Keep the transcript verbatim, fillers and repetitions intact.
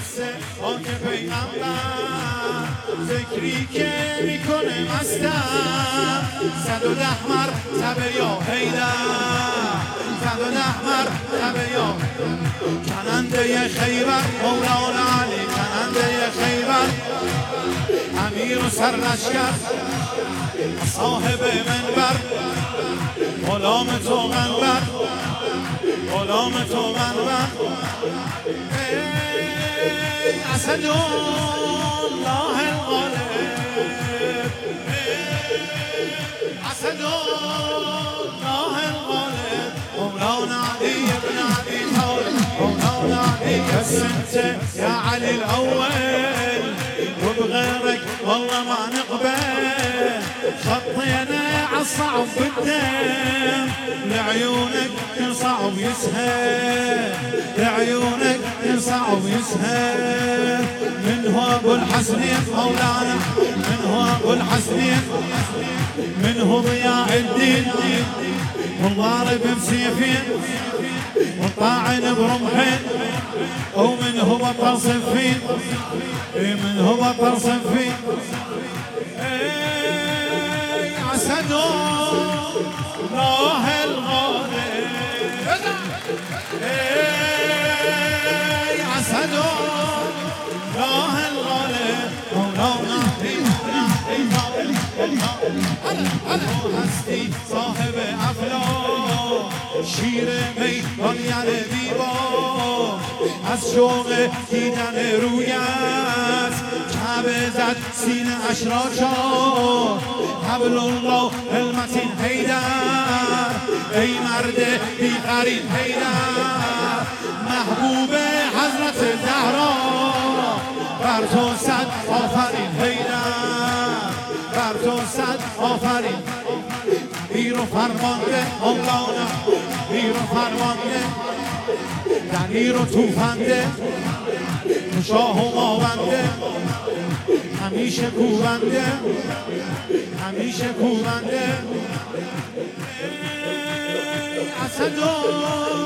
دست خاک پیغمبر ذکری که میکنه مستم صد و ده مرتبه یا حیدر صد و ده مرتبه یا کننده خیبر مولانا علی کننده خیبر امیر و سرلشکر صاحب منبر غلام تو منبر غلام تو منبر ای اسد الله الغالب اسد الله الغالب مولانا علی ابن ابی طالب مولانا علی السنت يا علي الاول وبغيرك والله ما نقبل خطينا عالصعب بالدم لعيونك صعب يسهل لعيونك صعب يسهل من هو ابو الحسنين مولانا من هو ابو الحسنين من هو ضياء الدين والضارب بسيفين والطاعن برمحين ومن هو بطل صفين من هو بطل صفين اسد الله الغالب اسد الله الغالب مولانا هستی صاحب افلاک شیر میدان یعنی دیوار از شوق دیدن رویت کعبه زد سینه اش را چار حبل الله المتین حیدر ای مرد بیقرین حیدر محبوب حضرت زهرا بر تو صد آفرین حیدر بر تو صد آفرین پیر و فرمانده مولانا پیر و فرمانده دلیر و توفنده شاه و ماونده همیشه کوبنده همیشه کوبنده اسد